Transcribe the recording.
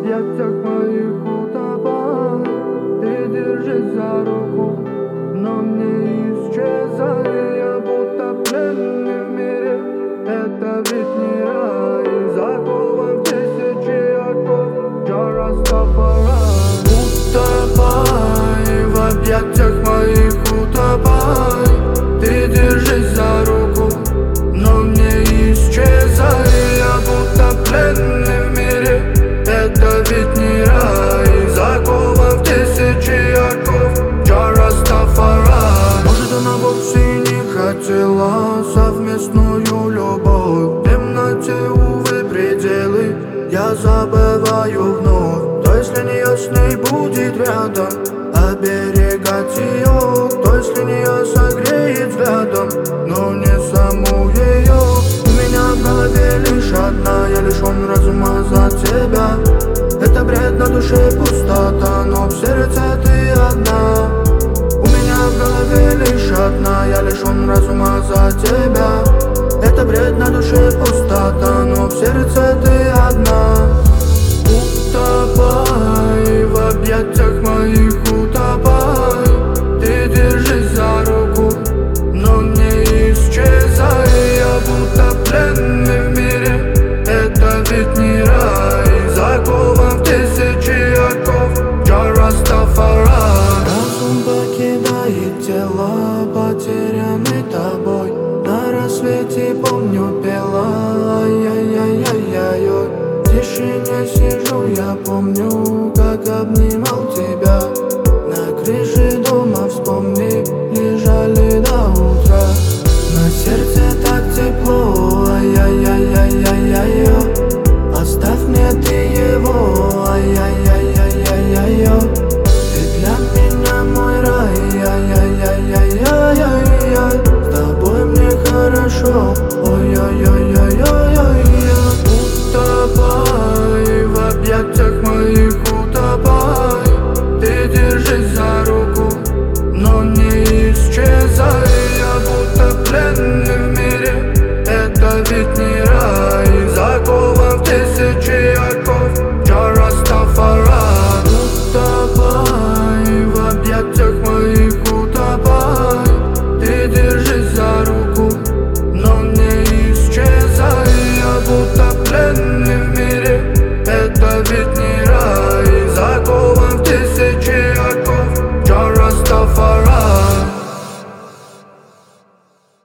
объятиях моих утопай. Ты держись за руку, но не исчезай. Я будто пленный в мире, это ведь не рай. Закован в тысячи оков, Джа Растафарай. Утопай, в объятиях моих утопай. Ты держись за руку, но не исчезай. Я будто пленный в мире, это ведь не рай. Закован в тысячи оков, Джа Растафарай. Может, она вовсе не хотела совместную любовь. В темноте, увы, пределы я забываю вновь. Кто, если не я с ней будет рядом, оберегать ее? Кто, если не я согреет взглядом, но не саму ее? У меня в голове лишь одна, я лишён разума за тебя. Это бред, на душе пустота, но в сердце ты одна. У меня в голове лишь одна, я лишён разума за тебя. Это бред, на душе пустота, но в сердце ты одна. Утопай, в объятиях моих утопай. Ты держись за руку, но не исчезай. Я будто пленный в мире, это ведь не